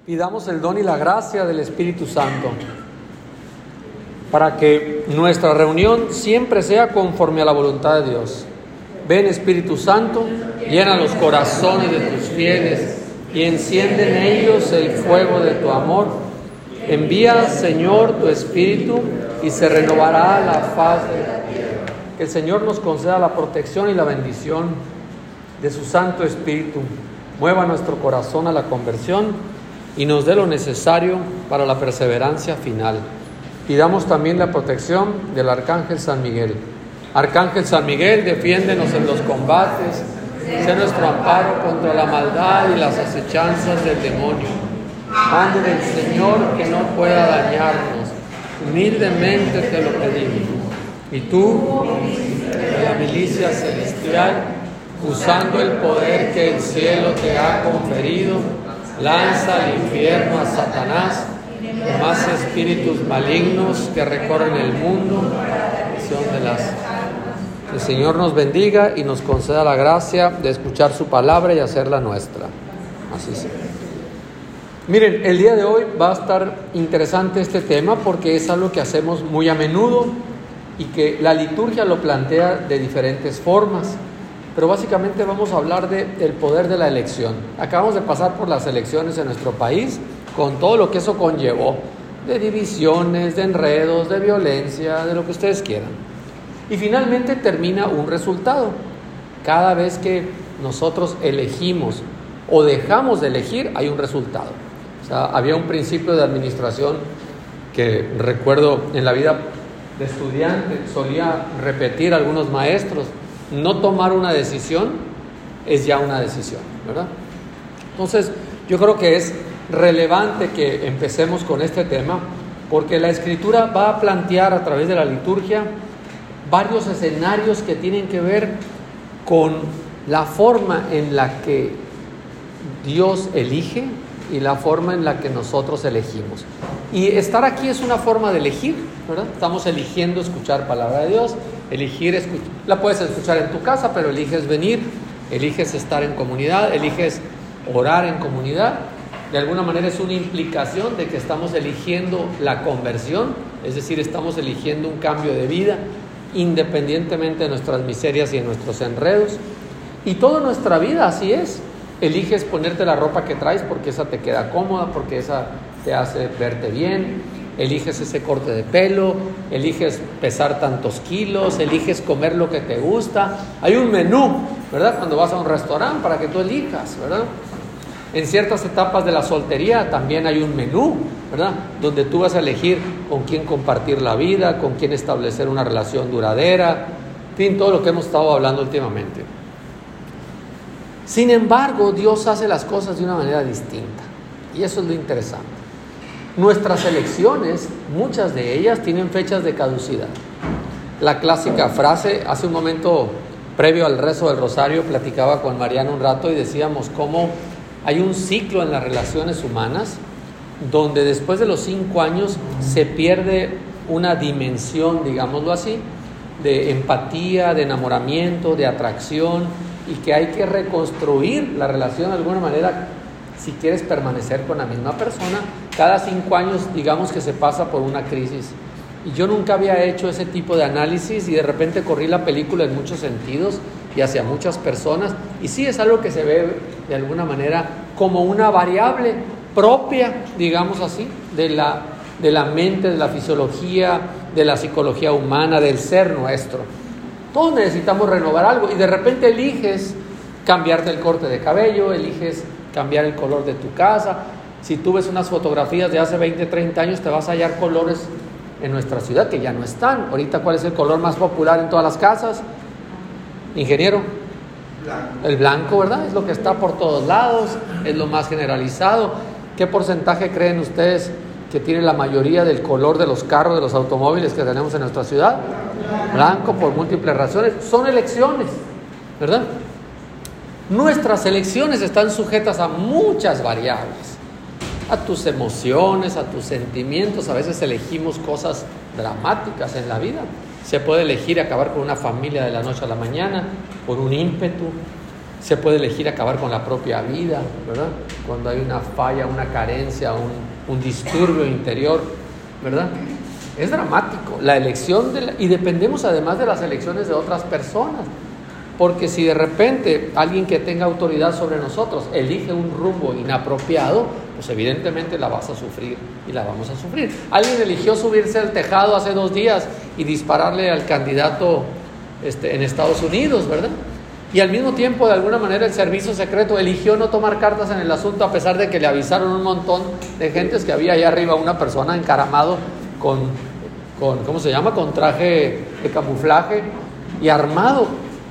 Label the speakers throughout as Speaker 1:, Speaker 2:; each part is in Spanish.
Speaker 1: Pidamos el don y la gracia del Espíritu Santo para que nuestra reunión siempre sea conforme a la voluntad de Dios. Ven, Espíritu Santo, llena los corazones de tus fieles y enciende en ellos el fuego de tu amor. Envía, Señor, tu Espíritu y se renovará la faz de la tierra. Que el Señor nos conceda la protección y la bendición de su Santo Espíritu. Mueva nuestro corazón a la conversión y nos dé lo necesario para la perseverancia final. Pidamos también la protección del Arcángel San Miguel. Arcángel San Miguel, defiéndenos en los combates, sé nuestro amparo contra la maldad y las acechanzas del demonio. Mande del Señor que no pueda dañarnos. Humildemente te lo pedimos. Y tú, de la milicia celestial, usando el poder que el cielo te ha conferido, lanza al infierno a Satanás, más espíritus malignos que recorren el mundo. El Señor nos bendiga y nos conceda la gracia de escuchar su palabra y hacerla nuestra. Así sea. Miren, el día de hoy va a estar interesante este tema porque es algo que hacemos muy a menudo y que la liturgia lo plantea de diferentes formas. Pero básicamente vamos a hablar del poder de la elección. Acabamos de pasar por las elecciones en nuestro país con todo lo que eso conllevó, de divisiones, de enredos, de violencia, de lo que ustedes quieran. Y finalmente termina un resultado. Cada vez que nosotros elegimos o dejamos de elegir, hay un resultado. O sea, había un principio de administración que recuerdo en la vida de estudiante, solía repetir a algunos maestros: no tomar una decisión es ya una decisión, ¿verdad? Entonces, yo creo que es relevante que empecemos con este tema, porque la Escritura va a plantear a través de la liturgia varios escenarios que tienen que ver con la forma en la que Dios elige y la forma en la que nosotros elegimos. Y estar aquí es una forma de elegir, ¿verdad? Estamos eligiendo escuchar palabra de Dios, la puedes escuchar en tu casa, pero eliges venir, eliges estar en comunidad, eliges orar en comunidad. De alguna manera es una implicación de que estamos eligiendo la conversión, es decir, estamos eligiendo un cambio de vida, independientemente de nuestras miserias y de nuestros enredos. Y toda nuestra vida así es. Eliges ponerte la ropa que traes porque esa te queda cómoda, porque esa te hace verte bien. Eliges ese corte de pelo, eliges pesar tantos kilos, eliges comer lo que te gusta. Hay un menú, ¿verdad? Cuando vas a un restaurante para que tú elijas, ¿verdad? En ciertas etapas de la soltería también hay un menú, ¿verdad? Donde tú vas a elegir con quién compartir la vida, con quién establecer una relación duradera, en fin, todo lo que hemos estado hablando últimamente. Sin embargo, Dios hace las cosas de una manera distinta, y eso es lo interesante. Nuestras elecciones, muchas de ellas tienen fechas de caducidad. La clásica frase, hace un momento previo al rezo del rosario, platicaba con Mariana un rato y decíamos cómo hay un ciclo en las relaciones humanas donde después de los 5 años se pierde una dimensión, digámoslo así, de empatía, de enamoramiento, de atracción, y que hay que reconstruir la relación de alguna manera si quieres permanecer con la misma persona. Cada 5 años, digamos que se pasa por una crisis. Y yo nunca había hecho ese tipo de análisis y de repente corrí la película en muchos sentidos y hacia muchas personas. Y sí, es algo que se ve de alguna manera como una variable propia, digamos así, de la mente, de la fisiología, de la psicología humana, del ser nuestro. Todos necesitamos renovar algo y de repente eliges cambiarte el corte de cabello, eliges cambiar el color de tu casa. Si tú ves unas fotografías de hace 20, 30 años, te vas a hallar colores en nuestra ciudad que ya no están. Ahorita, ¿cuál es el color más popular en todas las casas? Ingeniero. Blanco. El blanco, ¿verdad? Es lo que está por todos lados, es lo más generalizado. ¿Qué porcentaje creen ustedes que tiene la mayoría del color de los carros, de los automóviles que tenemos en nuestra ciudad? Blanco, por múltiples razones. Son elecciones, ¿verdad? Nuestras elecciones están sujetas a muchas variables, a tus emociones, a tus sentimientos. A veces elegimos cosas dramáticas en la vida. Se puede elegir acabar con una familia de la noche a la mañana por un ímpetu. Se puede elegir acabar con la propia vida, ¿verdad? Cuando hay una falla, una carencia, un disturbio interior, ¿verdad? Es dramático la elección y dependemos además de las elecciones de otras personas. Porque si de repente alguien que tenga autoridad sobre nosotros elige un rumbo inapropiado, pues evidentemente la vas a sufrir y la vamos a sufrir. Alguien eligió subirse al tejado hace 2 días y dispararle al candidato en Estados Unidos, ¿verdad? Y al mismo tiempo, de alguna manera, el servicio secreto eligió no tomar cartas en el asunto, a pesar de que le avisaron un montón de gentes que había allá arriba una persona encaramado con ¿cómo se llama? Con traje de camuflaje y armado.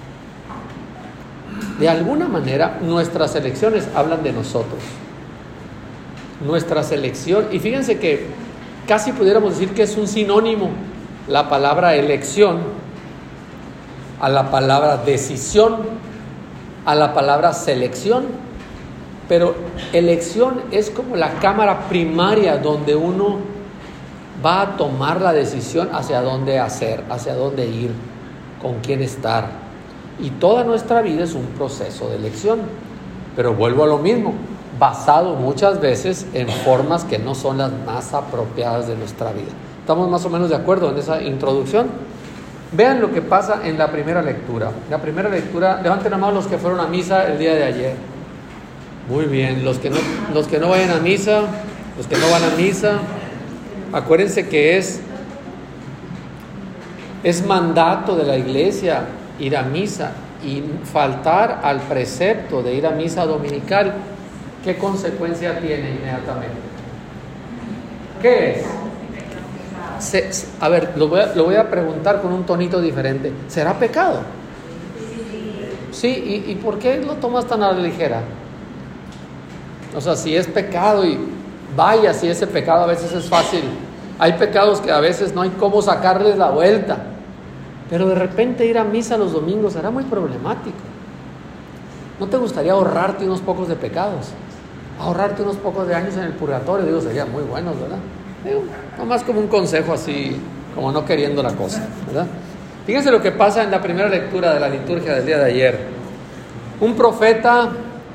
Speaker 1: De alguna manera, nuestras elecciones hablan de nosotros. Nuestras elecciones, y fíjense que casi pudiéramos decir que es un sinónimo la palabra elección a la palabra decisión, a la palabra selección. Pero elección es como la cámara primaria donde uno va a tomar la decisión hacia dónde hacer, hacia dónde ir, con quién estar. Y toda nuestra vida es un proceso de elección. Pero vuelvo a lo mismo, basado muchas veces en formas que no son las más apropiadas de nuestra vida. ¿Estamos más o menos de acuerdo en esa introducción? Vean lo que pasa en la primera lectura. La primera lectura, levanten la mano los que fueron a misa el día de ayer. Muy bien, los que no vayan a misa, los que no van a misa, acuérdense que es mandato de la iglesia ir a misa, y faltar al precepto de ir a misa dominical, ¿qué consecuencia tiene inmediatamente? ¿Qué es? A ver, lo voy a preguntar con un tonito diferente. ¿Será pecado? Sí, ¿y por qué lo tomas tan a la ligera? O sea, si es pecado, y vaya, si ese pecado a veces es fácil. Hay pecados que a veces no hay cómo sacarles la vuelta. Pero de repente ir a misa los domingos será muy problemático. ¿No te gustaría ahorrarte unos pocos de pecados? Ahorrarte unos pocos de años en el purgatorio, digo, sería muy bueno, ¿verdad? Digo, nomás como un consejo así, como no queriendo la cosa, ¿verdad? Fíjense lo que pasa en la primera lectura de la liturgia del día de ayer. Un profeta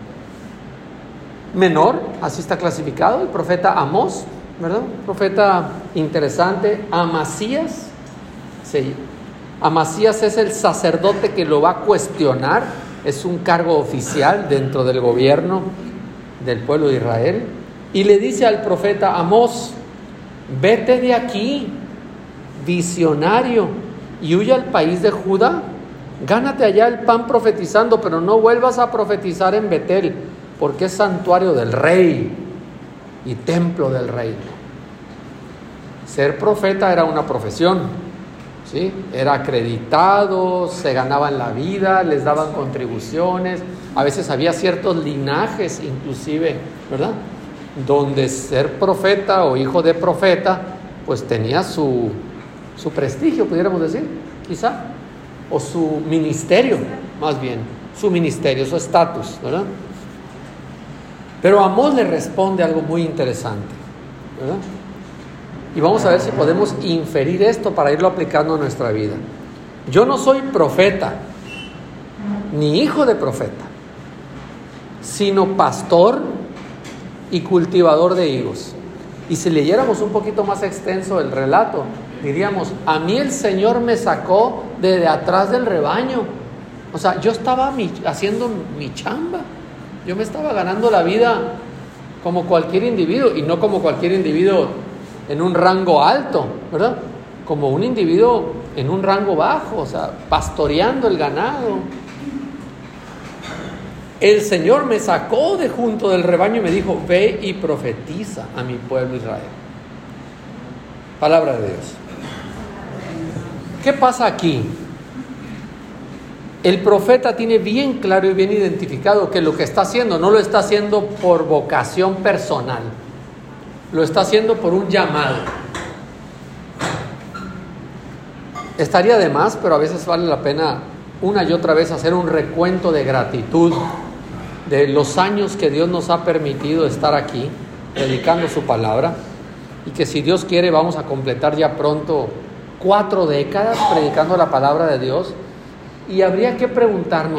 Speaker 1: menor, así está clasificado, el profeta Amós, ¿verdad? Un profeta interesante, Amasías. Sí. Amasías es el sacerdote que lo va a cuestionar, es un cargo oficial dentro del gobierno del pueblo de Israel, y le dice al profeta Amós: vete de aquí, visionario, y huye al país de Judá, gánate allá el pan profetizando, pero no vuelvas a profetizar en Betel, porque es santuario del rey y templo del rey. Ser profeta era una profesión, ¿sí? Era acreditado, se ganaban la vida, les daban contribuciones, a veces había ciertos linajes inclusive, ¿verdad? Donde ser profeta o hijo de profeta pues tenía su prestigio, pudiéramos decir, quizá, o su ministerio, más bien, su ministerio, su estatus, ¿verdad? Pero Amós le responde algo muy interesante, ¿verdad? Y vamos a ver si podemos inferir esto para irlo aplicando a nuestra vida. Yo no soy profeta, ni hijo de profeta, sino pastor y cultivador de higos. Y si leyéramos un poquito más extenso el relato, diríamos: a mí el Señor me sacó de atrás del rebaño. O sea, yo estaba haciendo mi chamba. Yo me estaba ganando la vida como cualquier individuo, y no como cualquier individuo en un rango alto, ¿verdad? Como un individuo en un rango bajo, o sea, pastoreando el ganado. El Señor me sacó de junto del rebaño y me dijo: ve y profetiza a mi pueblo Israel. Palabra de Dios. ¿Qué pasa aquí? El profeta tiene bien claro y bien identificado que lo que está haciendo no lo está haciendo por vocación personal, lo está haciendo por un llamado. Estaría de más, pero a veces vale la pena una y otra vez hacer un recuento de gratitud de los años que Dios nos ha permitido estar aquí predicando su palabra, y que si Dios quiere vamos a completar ya pronto 4 décadas predicando la palabra de Dios. Y habría que preguntarnos,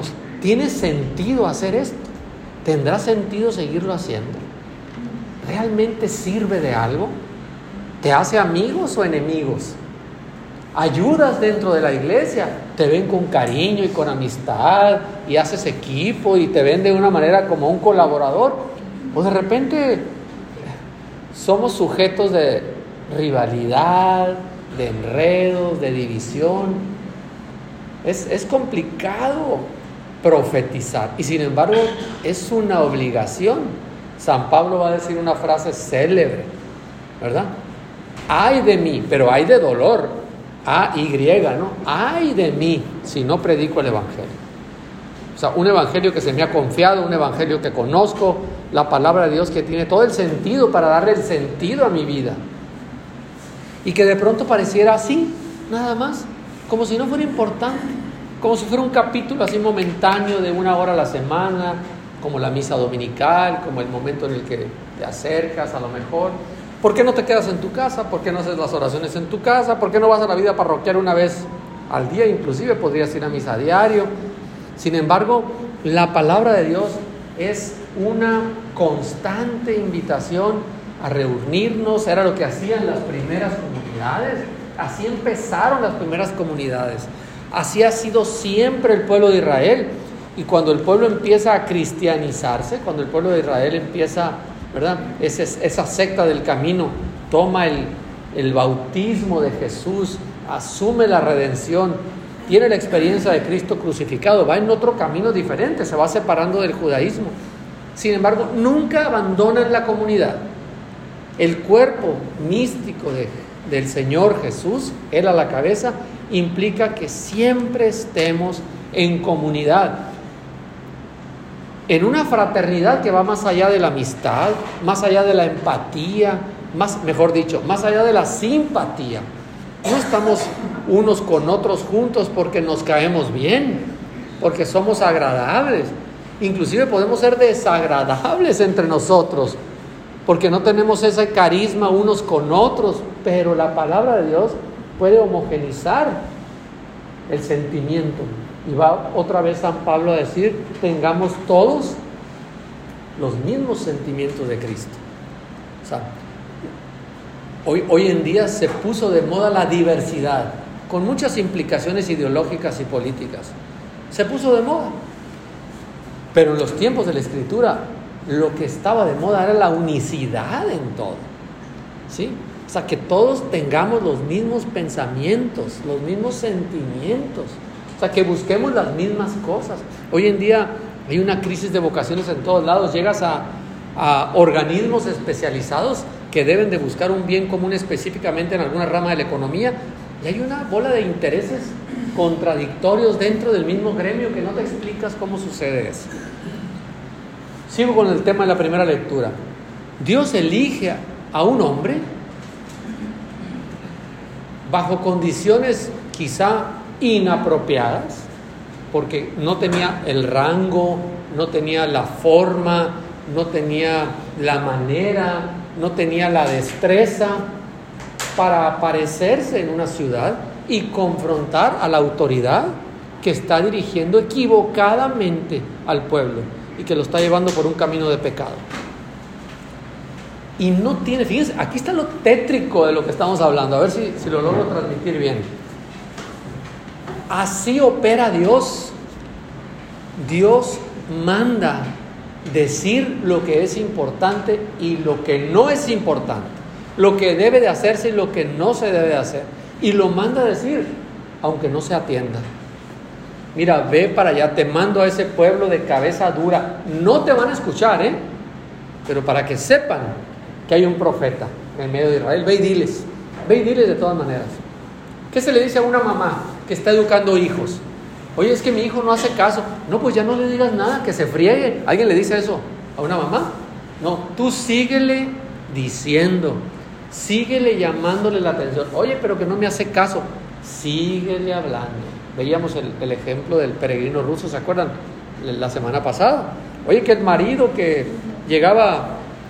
Speaker 1: ¿tiene sentido hacer esto? ¿Tendrá sentido seguirlo haciendo? ¿Realmente sirve de algo? ¿Te hace amigos o enemigos? ¿Ayudas dentro de la iglesia? ¿Te ven con cariño y con amistad y haces equipo y te ven de una manera como un colaborador? ¿O de repente somos sujetos de rivalidad, de enredos, de división? Es complicado profetizar y sin embargo es una obligación. San Pablo va a decir una frase célebre, ¿verdad? Ay de mí, pero ay de dolor, ¿no? Ay de mí si no predico el evangelio. O sea, un evangelio que se me ha confiado, un evangelio que conozco, la palabra de Dios que tiene todo el sentido para darle el sentido a mi vida. Y que de pronto pareciera así, nada más, como si no fuera importante, como si fuera un capítulo así momentáneo de 1 hora a la semana, como la misa dominical, como el momento en el que te acercas a lo mejor. ¿Por qué no te quedas en tu casa? ¿Por qué no haces las oraciones en tu casa? ¿Por qué no vas a la vida parroquial una vez al día? Inclusive podrías ir a misa a diario. Sin embargo, la palabra de Dios es una constante invitación a reunirnos. Era lo que hacían las primeras comunidades. Así empezaron las primeras comunidades. Así ha sido siempre el pueblo de Israel. Y cuando el pueblo empieza a cristianizarse, cuando el pueblo de Israel empieza, ¿verdad? Esa secta del camino toma el bautismo de Jesús, asume la redención, tiene la experiencia de Cristo crucificado, va en otro camino diferente, se va separando del judaísmo. Sin embargo, nunca abandonan la comunidad. El cuerpo místico del Señor Jesús, Él a la cabeza, implica que siempre estemos en comunidad, en una fraternidad que va más allá de la amistad, más allá de la empatía, más allá de la simpatía. No estamos unos con otros juntos porque nos caemos bien, porque somos agradables. Inclusive podemos ser desagradables entre nosotros, porque no tenemos ese carisma unos con otros, pero la palabra de Dios puede homogeneizar el sentimiento. Y va otra vez San Pablo a decir, tengamos todos los mismos sentimientos de Cristo. O sea, hoy en día se puso de moda la diversidad, con muchas implicaciones ideológicas y políticas. Se puso de moda. Pero en los tiempos de la Escritura, lo que estaba de moda era la unicidad en todo. ¿Sí? O sea, que todos tengamos los mismos pensamientos, los mismos sentimientos. O sea, que busquemos las mismas cosas. Hoy en día hay una crisis de vocaciones en todos lados. Llegas a organismos especializados que deben de buscar un bien común específicamente en alguna rama de la economía, y hay una bola de intereses contradictorios dentro del mismo gremio que no te explicas cómo sucede eso. Sigo con el tema de la primera lectura. Dios elige a un hombre bajo condiciones quizá inapropiadas, porque no tenía el rango, no tenía la forma, no tenía la manera, no tenía la destreza para aparecerse en una ciudad y confrontar a la autoridad que está dirigiendo equivocadamente al pueblo y que lo está llevando por un camino de pecado. Y no tiene, fíjense, aquí está lo tétrico de lo que estamos hablando, a ver si lo logro transmitir bien. Así opera Dios. Dios manda decir lo que es importante y lo que no es importante, lo que debe de hacerse y lo que no se debe de hacer, y lo manda a decir aunque no se atienda. Mira, ve para allá, te mando a ese pueblo de cabeza dura. No te van a escuchar, pero para que sepan que hay un profeta en medio de Israel, ve y diles de todas maneras. ¿Qué se le dice a una mamá que está educando hijos? Oye, es que mi hijo no hace caso. No, pues ya no le digas nada, que se friegue. ¿Alguien le dice eso a una mamá? No, tú síguele diciendo, síguele llamándole la atención. Oye, pero que no me hace caso. Síguele hablando. Veíamos el ejemplo del peregrino ruso, ¿se acuerdan? La semana pasada. Oye, que el marido que llegaba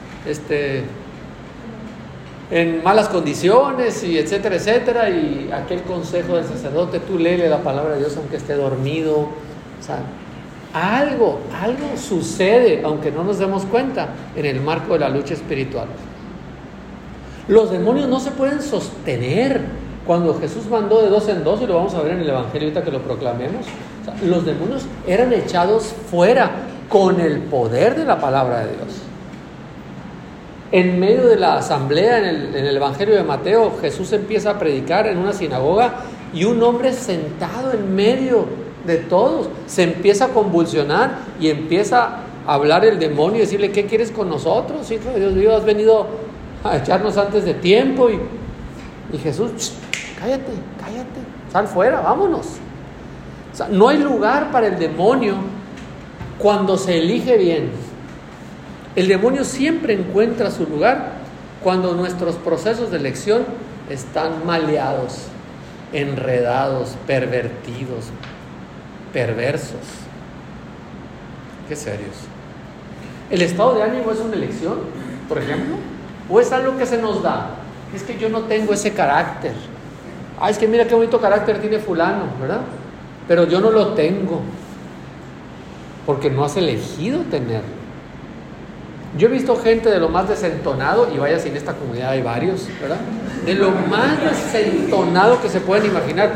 Speaker 1: en malas condiciones y etcétera, etcétera, y aquel consejo del sacerdote, tú léele la palabra de Dios aunque esté dormido. O sea, algo sucede, aunque no nos demos cuenta, en el marco de la lucha espiritual. Los demonios no se pueden sostener. Cuando Jesús mandó de 2 en 2, y lo vamos a ver en el Evangelio ahorita que lo proclamemos, o sea, los demonios eran echados fuera con el poder de la palabra de Dios. En medio de la asamblea, en el Evangelio de Mateo, Jesús empieza a predicar en una sinagoga y un hombre sentado en medio de todos se empieza a convulsionar y empieza a hablar el demonio y decirle: ¿qué quieres con nosotros, hijo de Dios mío? Has venido a echarnos antes de tiempo. Y Jesús: cállate, sal fuera, vámonos. O sea, no hay lugar para el demonio cuando se elige bien. El demonio siempre encuentra su lugar cuando nuestros procesos de elección están maleados, enredados, pervertidos, perversos. Qué serios. ¿El estado de ánimo es una elección, por ejemplo? ¿O es algo que se nos da? Es que yo no tengo ese carácter. Es que mira qué bonito carácter tiene fulano, ¿verdad? Pero yo no lo tengo porque no has elegido tenerlo. Yo he visto gente de lo más desentonado, y vaya si en esta comunidad hay varios, ¿verdad? De lo más desentonado que se pueden imaginar.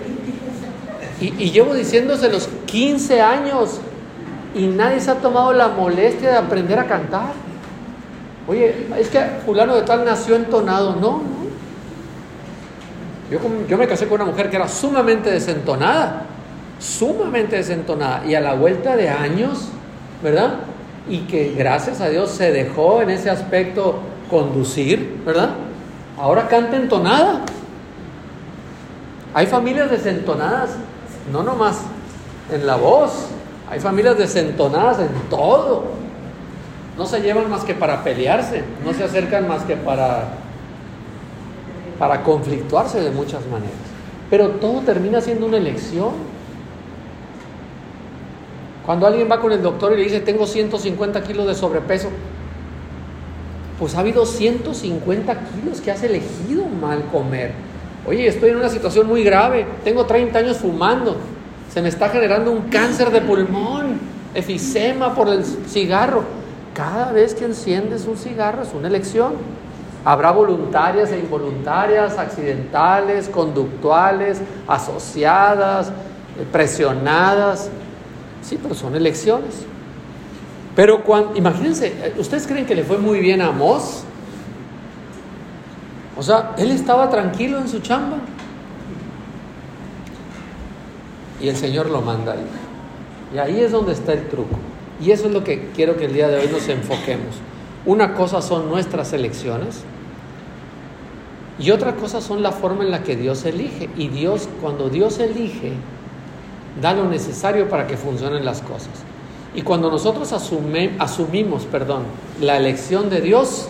Speaker 1: Y llevo diciéndoselos 15 años y nadie se ha tomado la molestia de aprender a cantar. Oye, es que fulano de tal nació entonado. No. Yo me casé con una mujer que era sumamente desentonada, y a la vuelta de años, ¿verdad? Y que gracias a Dios se dejó en ese aspecto conducir, ¿verdad? Ahora canta entonada. Hay familias desentonadas, no nomás en la voz, hay familias desentonadas en todo. No se llevan más que para pelearse, no se acercan más que para conflictuarse de muchas maneras. Pero todo termina siendo una elección. Cuando alguien va con el doctor y le dice: tengo 150 kilos de sobrepeso, pues ha habido 150 kilos que has elegido mal comer. Oye, estoy en una situación muy grave, tengo 30 años fumando, se me está generando un cáncer de pulmón, efisema por el cigarro. Cada vez que enciendes un cigarro es una elección. Habrá voluntarias e involuntarias, accidentales, conductuales, asociadas, presionadas. Sí, pero son elecciones. Pero imagínense, ¿ustedes creen que le fue muy bien a Amós? O sea, él estaba tranquilo en su chamba y el Señor lo manda ahí. Y ahí es donde está el truco. Y eso es lo que quiero que el día de hoy nos enfoquemos. Una cosa son nuestras elecciones y otra cosa son la forma en la que Dios elige. Y Dios, cuando Dios elige, da lo necesario para que funcionen las cosas. Y cuando nosotros asumimos la elección de Dios,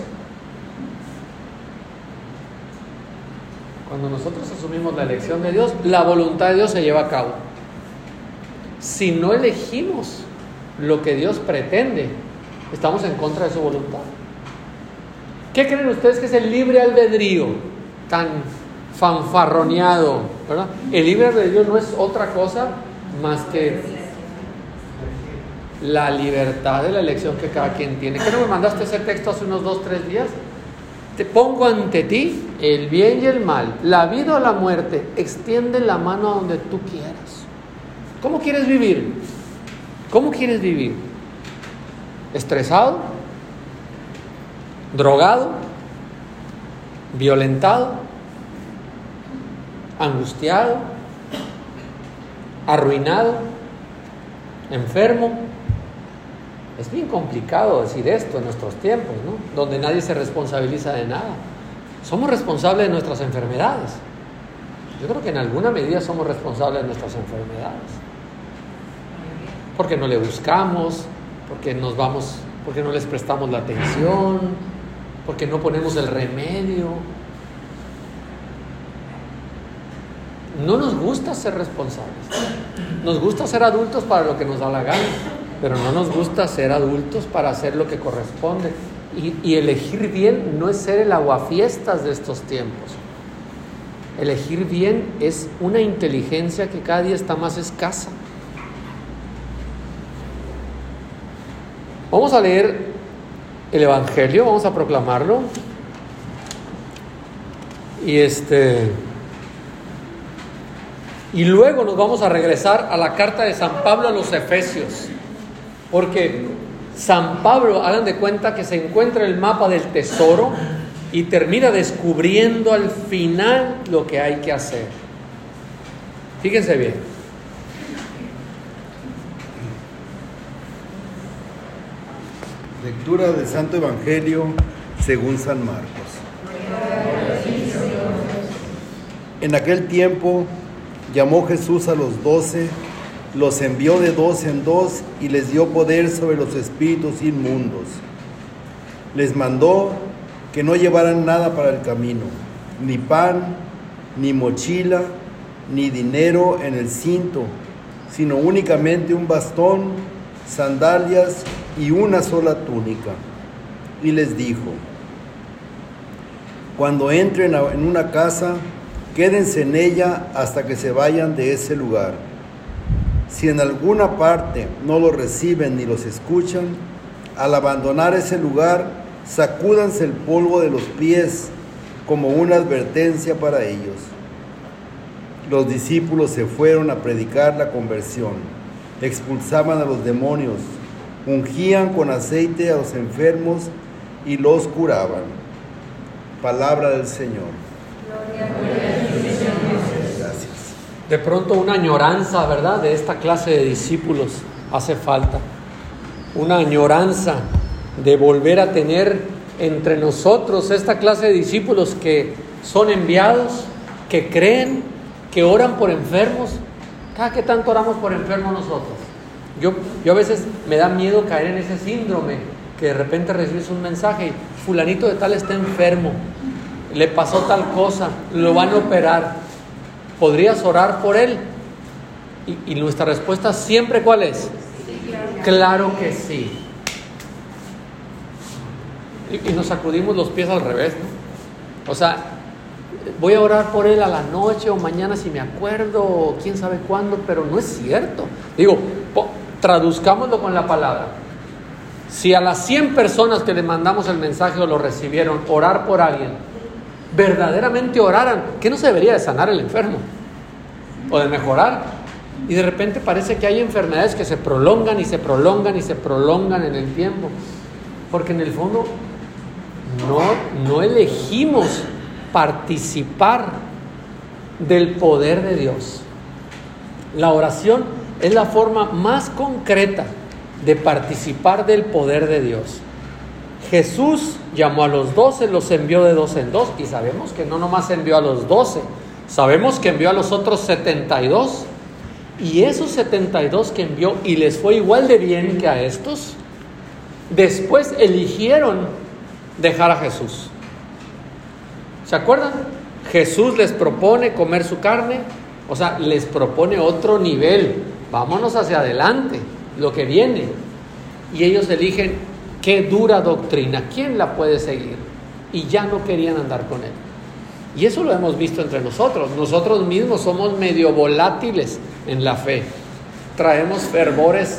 Speaker 1: la voluntad de Dios se lleva a cabo. Si no elegimos lo que Dios pretende, estamos en contra de su voluntad. ¿Qué creen ustedes que es el libre albedrío tan fanfarroneado, ¿verdad? El libre albedrío no es otra cosa más que la libertad de la elección que cada quien tiene. ¿Qué no me mandaste ese texto hace unos 2-3 días? Te pongo ante ti el bien y el mal, la vida o la muerte, extiende la mano a donde tú quieras. ¿Cómo quieres vivir? ¿Estresado? ¿Drogado? ¿Violentado? ¿Angustiado? ¿Arruinado? ¿Enfermo? Es bien complicado decir esto en nuestros tiempos, ¿no? Donde nadie se responsabiliza de nada. Somos responsables de nuestras enfermedades. Yo creo que en alguna medida somos responsables de nuestras enfermedades. Porque no le buscamos, porque no les prestamos la atención, porque no ponemos el remedio. No nos gusta ser responsables. Nos gusta ser adultos para lo que nos da la gana, pero no nos gusta ser adultos para hacer lo que corresponde. Y elegir bien no es ser el aguafiestas de estos tiempos. Elegir bien es una inteligencia que cada día está más escasa. Vamos a leer el Evangelio, vamos a proclamarlo. Y luego nos vamos a regresar a la carta de San Pablo a los Efesios. Porque San Pablo, hagan de cuenta que se encuentra el mapa del tesoro y termina descubriendo al final lo que hay que hacer. Fíjense bien.
Speaker 2: Lectura del Santo Evangelio según San Marcos. En aquel tiempo llamó Jesús a los 12, los envió de 2 en 2 y les dio poder sobre los espíritus inmundos. Les mandó que no llevaran nada para el camino, ni pan, ni mochila, ni dinero en el cinto, sino únicamente un bastón, sandalias y una sola túnica. Y les dijo: cuando entren en una casa, quédense en ella hasta que se vayan de ese lugar. Si en alguna parte no los reciben ni los escuchan, al abandonar ese lugar, sacúdanse el polvo de los pies como una advertencia para ellos. Los discípulos se fueron a predicar la conversión, expulsaban a los demonios, ungían con aceite a los enfermos y los curaban. Palabra del Señor. Gracias.
Speaker 1: De pronto una añoranza, ¿verdad?, de esta clase de discípulos hace falta. Una añoranza de volver a tener entre nosotros esta clase de discípulos que son enviados, que creen, que oran por enfermos. ¿Cada qué tanto oramos por enfermos nosotros? Yo a veces me da miedo caer en ese síndrome, que de repente recibes un mensaje, fulanito de tal está enfermo, le pasó tal cosa, lo van a operar, ¿podrías orar por él? Y nuestra respuesta siempre, ¿cuál es? Claro que sí. Y nos sacudimos los pies al revés, ¿no? O sea, voy a orar por él a la noche o mañana si me acuerdo, o quién sabe cuándo, pero no es cierto. Digo, traduzcámoslo con la palabra. Si a las 100 personas que le mandamos el mensaje o lo recibieron, orar por alguien, verdaderamente oraran, ¿qué no se debería de sanar el enfermo? O de mejorar. Y de repente parece que hay enfermedades que se prolongan y se prolongan y se prolongan en el tiempo. Porque en el fondo no elegimos participar del poder de Dios. La oración es la forma más concreta de participar del poder de Dios. Jesús llamó a los 12, los envió de 2 en 2, y sabemos que no nomás envió a los 12, sabemos que envió a los otros 72, y esos 72 que envió y les fue igual de bien que a estos, después eligieron dejar a Jesús. ¿Se acuerdan? Jesús les propone comer su carne, o sea, les propone otro nivel, vámonos hacia adelante, lo que viene. Y ellos eligen, qué dura doctrina, ¿quién la puede seguir? Y ya no querían andar con él. Y eso lo hemos visto entre nosotros. Nosotros mismos somos medio volátiles en la fe. Traemos fervores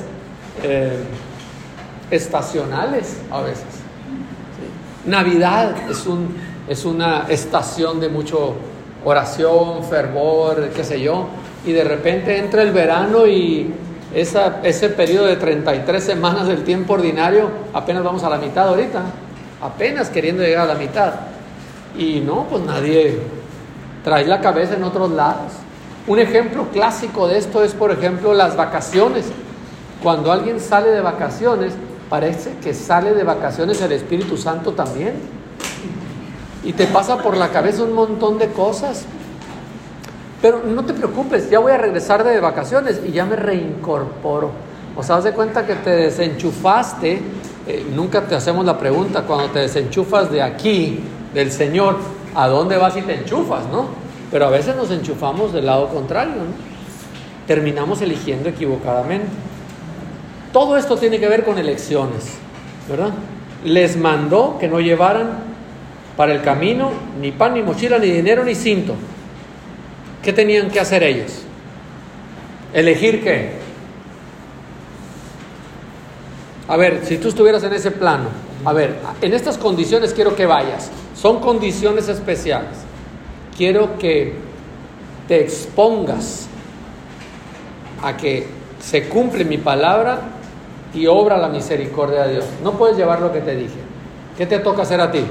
Speaker 1: estacionales a veces. ¿Sí? Navidad es una estación de mucho oración, fervor, qué sé yo, y de repente entra el verano y ese periodo de 33 semanas del tiempo ordinario, apenas vamos a la mitad ahorita, apenas queriendo llegar a la mitad, y no, pues nadie trae la cabeza en otros lados. Un ejemplo clásico de esto es, por ejemplo, las vacaciones. Cuando alguien sale de vacaciones, parece que sale de vacaciones el Espíritu Santo también, y te pasa por la cabeza un montón de cosas. Pero no te preocupes, ya voy a regresar de vacaciones y ya me reincorporo. O sea, haz de cuenta que te desenchufaste. Nunca te hacemos la pregunta, cuando te desenchufas de aquí, del Señor, ¿a dónde vas y te enchufas, no? Pero a veces nos enchufamos del lado contrario, ¿no? Terminamos eligiendo equivocadamente. Todo esto tiene que ver con elecciones, ¿verdad? Les mandó que no llevaran para el camino ni pan, ni mochila, ni dinero, ni cinto. ¿Qué tenían que hacer ellos? ¿Elegir qué? A ver, si tú estuvieras en ese plano, a ver, en estas condiciones quiero que vayas. Son condiciones especiales. Quiero que te expongas a que se cumple mi palabra y obra la misericordia de Dios. No puedes llevar lo que te dije. ¿Qué te toca hacer a ti?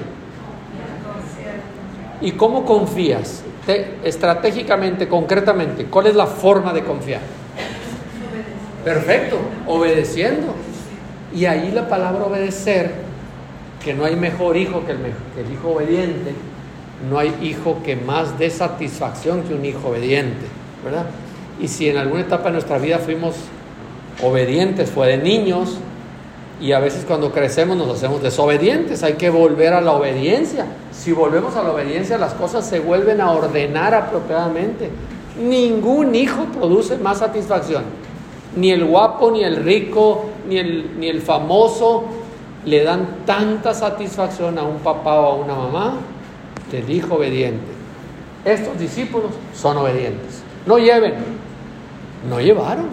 Speaker 1: ¿Y cómo confías? Estratégicamente, concretamente, ¿cuál es la forma de confiar? Perfecto, obedeciendo. Y ahí la palabra obedecer, que no hay mejor hijo que el hijo obediente, no hay hijo que más dé satisfacción que un hijo obediente, ¿verdad? Y si en alguna etapa de nuestra vida fuimos obedientes, fue de niños, y a veces cuando crecemos nos hacemos desobedientes, hay que volver a la obediencia. Si volvemos a la obediencia, las cosas se vuelven a ordenar apropiadamente. Ningún hijo produce más satisfacción. Ni el guapo, ni el rico, ni el famoso le dan tanta satisfacción a un papá o a una mamá que el hijo obediente. Estos discípulos son obedientes. No lleven. No llevaron.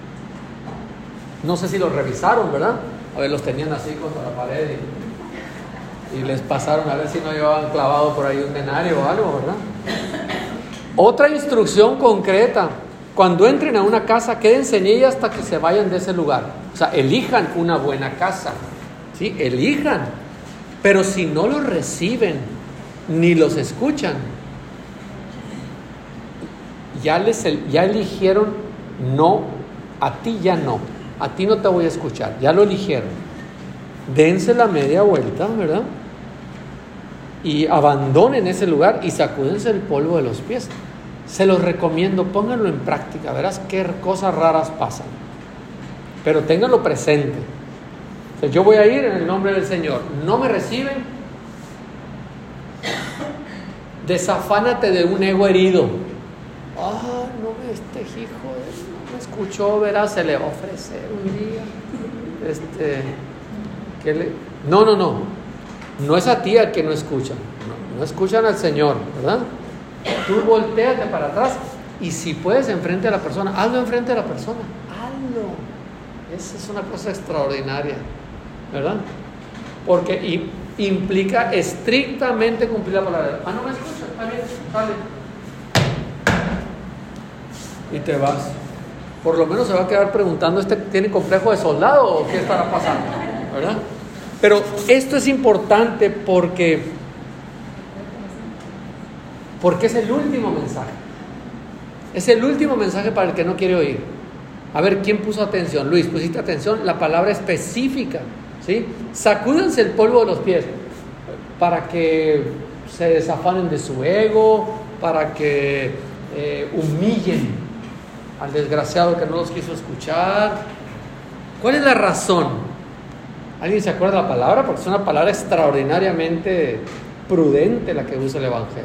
Speaker 1: No sé si los revisaron, ¿verdad? A ver, los tenían así contra la pared y les pasaron a ver si no llevaban clavado por ahí un denario o algo, ¿verdad? Otra instrucción concreta: cuando entren a una casa, quédense en ella hasta que se vayan de ese lugar. O sea, elijan una buena casa, ¿sí? Elijan. Pero si no los reciben ni los escuchan, ya eligieron no, a ti ya no. A ti no te voy a escuchar, ya lo eligieron. Dense la media vuelta, ¿verdad? Y abandonen ese lugar y sacúdense el polvo de los pies. Se los recomiendo, pónganlo en práctica, verás qué cosas raras pasan. Pero ténganlo presente. O sea, yo voy a ir en el nombre del Señor. No me reciben, desafánate de un ego herido. No, este hijo no me escuchó, verás, se le va a ofrecer un día. No es a ti al que no escuchan. No escuchan al Señor, ¿verdad? Tú volteate para atrás y si puedes enfrente a la persona, hazlo enfrente de la persona. Hazlo. Esa es una cosa extraordinaria, ¿verdad? Porque implica estrictamente cumplir la palabra. No me escucha, está bien, dale. Y te vas. Por lo menos se va a quedar preguntando, ¿tiene complejo de soldado o qué estará pasando? ¿Verdad? Pero esto es importante porque es el último mensaje. Es el último mensaje para el que no quiere oír. A ver, ¿quién puso atención? Luis, ¿pusiste atención? La palabra específica, ¿sí? Sacúdense el polvo de los pies para que se desafanen de su ego, para que humillen al desgraciado que no los quiso escuchar. ¿Cuál es la razón? ¿Alguien se acuerda de la palabra? Porque es una palabra extraordinariamente prudente la que usa el Evangelio.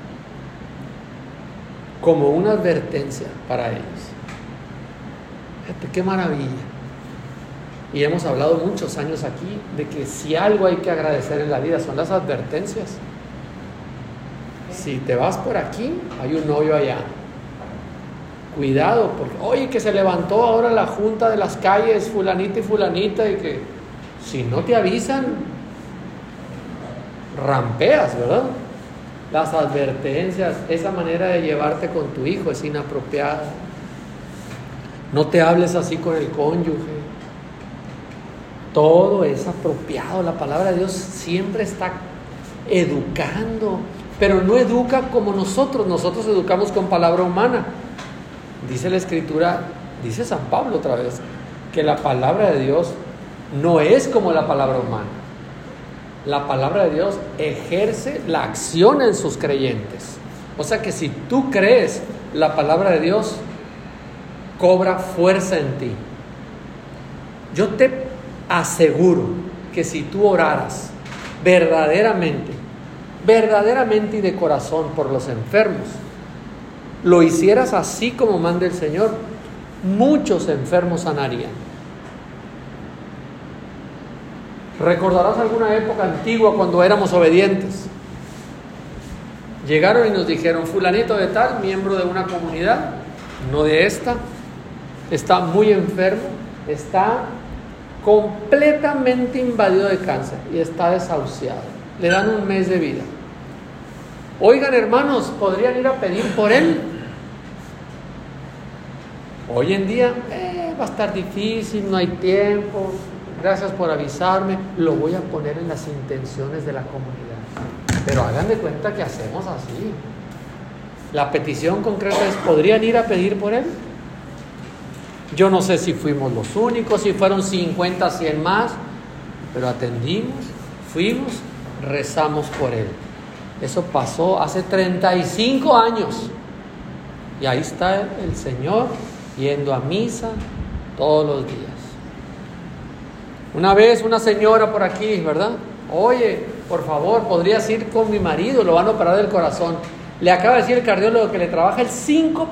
Speaker 1: Como una advertencia para ellos. Fíjate qué maravilla. Y hemos hablado muchos años aquí de que si algo hay que agradecer en la vida son las advertencias. Si te vas por aquí, hay un hoyo allá. Cuidado, porque oye, que se levantó ahora la junta de las calles fulanita y fulanita, y que si no te avisan rampeas, ¿verdad? Las advertencias, esa manera de llevarte con tu hijo es inapropiada. No te hables así con el cónyuge. Todo es apropiado. La palabra de Dios siempre está educando, pero no educa como nosotros educamos con palabra humana. Dice la Escritura, dice San Pablo otra vez, que la palabra de Dios no es como la palabra humana. La palabra de Dios ejerce la acción en sus creyentes. O sea que si tú crees, la palabra de Dios cobra fuerza en ti. Yo te aseguro que si tú oraras verdaderamente y de corazón por los enfermos, lo hicieras así como manda el Señor, muchos enfermos sanarían. ¿Recordarás alguna época antigua cuando éramos obedientes? Llegaron y nos dijeron, fulanito de tal, miembro de una comunidad, no de esta, está muy enfermo, está completamente invadido de cáncer y está desahuciado. Le dan 1 mes de vida. Oigan, hermanos, ¿podrían ir a pedir por él? Hoy en día va a estar difícil, no hay tiempo. Gracias por avisarme. Lo voy a poner en las intenciones de la comunidad. Pero hagan de cuenta que hacemos así. La petición concreta es: ¿podrían ir a pedir por él? Yo no sé si fuimos los únicos, si fueron 50, 100 más, pero atendimos, fuimos, rezamos por él. Eso pasó hace 35 años. Y ahí está el Señor yendo a misa todos los días. Una vez una señora por aquí, ¿verdad? Oye, por favor, ¿podrías ir con mi marido? Lo van a operar del corazón. Le acaba de decir el cardiólogo que le trabaja el 5%.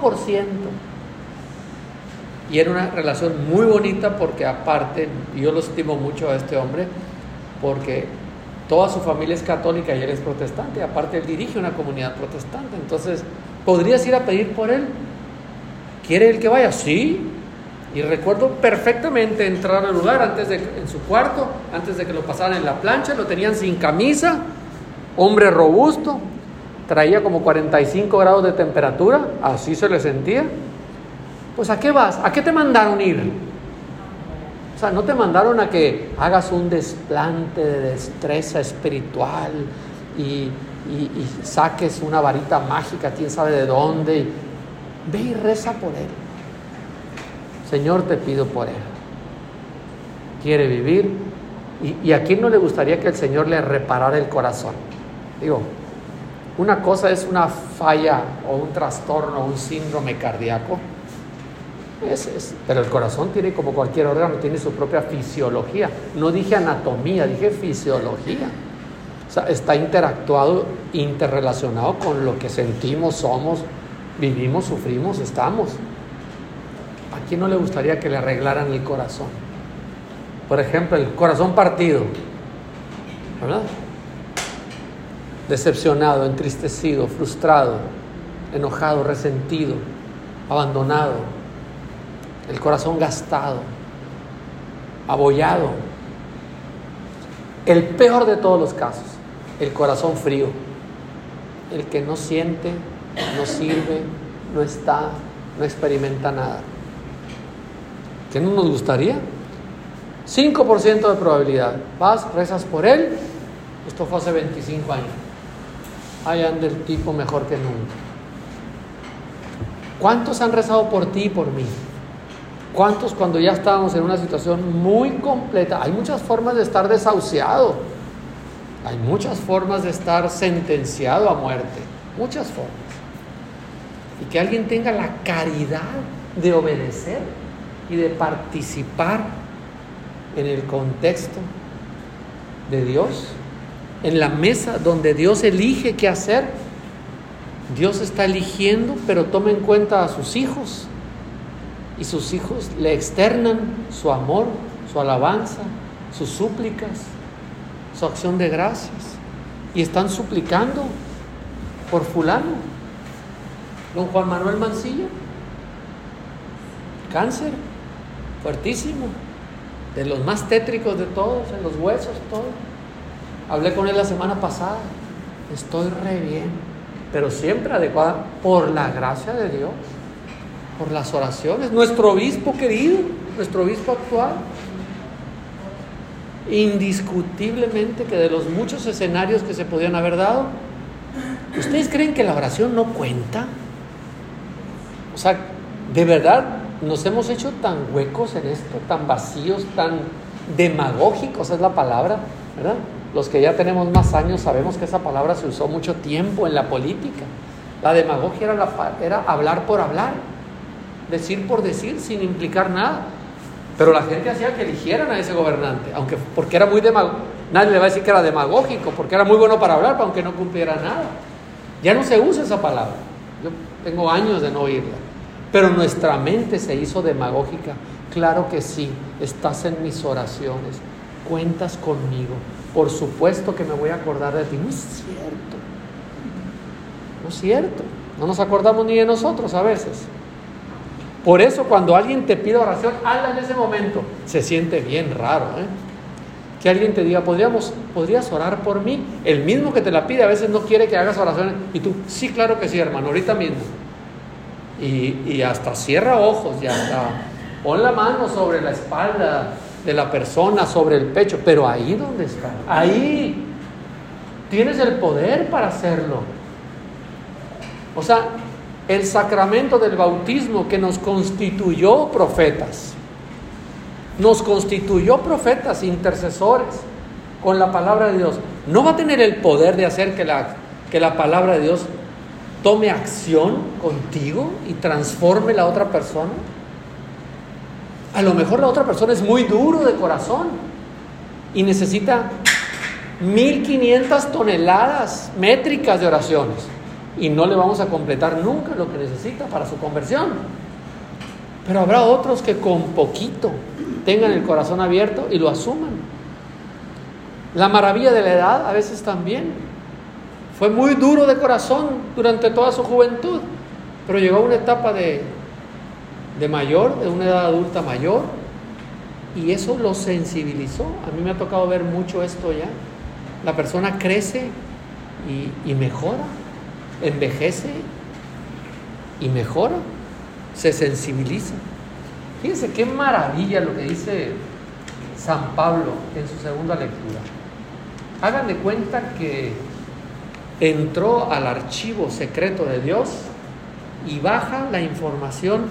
Speaker 1: Y era una relación muy bonita porque aparte, yo lo estimo mucho a este hombre, porque toda su familia es católica y él es protestante. Aparte, él dirige una comunidad protestante. Entonces, ¿podrías ir a pedir por él? ¿Quiere él que vaya? Sí. Y recuerdo perfectamente entrar al lugar en su cuarto, antes de que lo pasaran en la plancha. Lo tenían sin camisa, hombre robusto, traía como 45 grados de temperatura, así se le sentía. Pues, ¿a qué vas? ¿A qué te mandaron ir? O sea, no te mandaron a que hagas un desplante de destreza espiritual y saques una varita mágica, quién sabe de dónde. Ve y reza por él. Señor, te pido por él. Quiere vivir. ¿Y a quién no le gustaría que el Señor le reparara el corazón? Digo, una cosa es una falla o un trastorno o un síndrome cardíaco. Pero el corazón tiene, como cualquier órgano, tiene su propia fisiología. No dije anatomía, dije fisiología. O sea, está interrelacionado con lo que sentimos, somos, vivimos, sufrimos, estamos. ¿A quién no le gustaría que le arreglaran el corazón? Por ejemplo, el corazón partido, ¿verdad? Decepcionado, entristecido, frustrado, enojado, resentido, abandonado. El corazón gastado, abollado. El peor de todos los casos, el corazón frío. El que no siente, no sirve, no está, no experimenta nada. ¿Qué no nos gustaría? 5% de probabilidad. Vas, rezas por él. Esto fue hace 25 años. Ahí anda el tipo mejor que nunca. ¿Cuántos han rezado por ti y por mí? ¿Cuántos cuando ya estábamos en una situación muy completa? Hay muchas formas de estar desahuciado. Hay muchas formas de estar sentenciado a muerte. Muchas formas. Y que alguien tenga la caridad de obedecer y de participar en el contexto de Dios, en la mesa donde Dios elige qué hacer. Dios está eligiendo, pero toma en cuenta a sus hijos. Y sus hijos le externan su amor, su alabanza, sus súplicas, su acción de gracias. Y están suplicando por fulano. Don Juan Manuel Mancilla, cáncer, fuertísimo, de los más tétricos de todos, en los huesos, todo. Hablé con él la semana pasada. Estoy re bien, pero siempre adecuada por la gracia de Dios. Por las oraciones, nuestro obispo querido, nuestro obispo actual, indiscutiblemente que de los muchos escenarios que se podían haber dado, ¿ustedes creen que la oración no cuenta? O sea, de verdad nos hemos hecho tan huecos en esto, tan vacíos, tan demagógicos es la palabra, ¿verdad? Los que ya tenemos más años sabemos que esa palabra se usó mucho tiempo en la política. La demagogia era hablar por hablar, decir por decir, sin implicar nada. Pero la gente hacía que eligieran a ese gobernante, porque era muy demagógico. Nadie le va a decir que era demagógico, porque era muy bueno para hablar, aunque no cumpliera nada. Ya no se usa esa palabra. Yo tengo años de no oírla. Pero nuestra mente se hizo demagógica. Claro que sí, estás en mis oraciones, cuentas conmigo. Por supuesto que me voy a acordar de ti. No es cierto. No es cierto. No nos acordamos ni de nosotros a veces. Por eso cuando alguien te pide oración, hazla en ese momento. Se siente bien raro, que alguien te diga, ¿podrías orar por mí? El mismo que te la pide a veces no quiere que hagas oración. Y tú, sí, claro que sí, hermano, ahorita mismo. Y hasta cierra ojos y hasta pon la mano sobre la espalda de la persona, sobre el pecho. Pero ahí donde está, ahí tienes el poder para hacerlo. O sea, el sacramento del bautismo que nos constituyó profetas. Nos constituyó profetas, intercesores con la palabra de Dios. ¿No va a tener el poder de hacer que la palabra de Dios tome acción contigo y transforme la otra persona? A lo mejor la otra persona es muy duro de corazón y necesita 1500 toneladas métricas de oraciones y no le vamos a completar nunca lo que necesita para su conversión. Pero habrá otros que con poquito tengan el corazón abierto y lo asuman. La maravilla de la edad a veces también. Fue muy duro de corazón durante toda su juventud, pero llegó a una etapa de mayor, de una edad adulta mayor, y eso lo sensibilizó. A mí me ha tocado ver mucho esto ya. La persona crece y mejora, envejece y mejora, se sensibiliza. Fíjense qué maravilla lo que dice San Pablo en su segunda lectura. Hagan de cuenta que entró al archivo secreto de Dios y baja la información